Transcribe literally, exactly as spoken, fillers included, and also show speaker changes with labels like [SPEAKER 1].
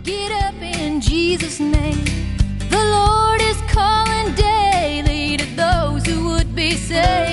[SPEAKER 1] Get up in Jesus' name. The Lord is calling daily to those who would be saved.